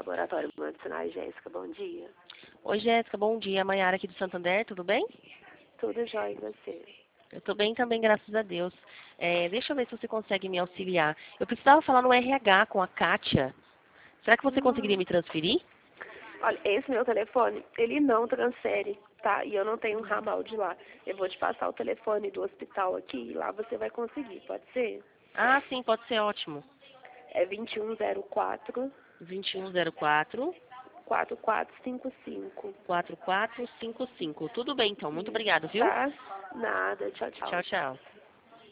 Laboratório Medicinais Jéssica, bom dia. Oi, Jéssica, bom dia. Maiara aqui do Santander, tudo bem? Tudo jóia e você? Eu estou bem também, graças a Deus. Deixa eu ver se você consegue me auxiliar. Eu precisava falar no RH com a Kátia. Será que você conseguiria me transferir? Olha, esse meu telefone, ele não transfere, tá? E eu não tenho um ramal de lá. Eu vou te passar o telefone do hospital aqui e lá você vai conseguir, pode ser? Ah, sim, pode ser ótimo. É 2104 2104 4455. 4455. Tudo bem, então. Muito Isso, obrigada, viu? tá? Nada, tchau, tchau. Tchau, tchau.